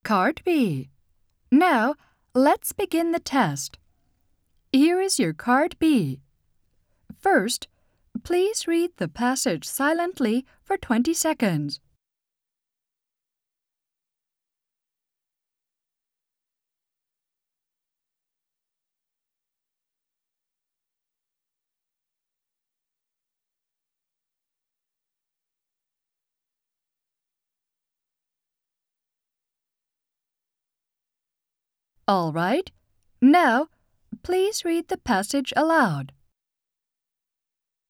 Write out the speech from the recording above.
Card B. Now, let's begin the test. Here is your card B. First, please read the passage silently for 20 seconds. All right. Now, please read the passage aloud.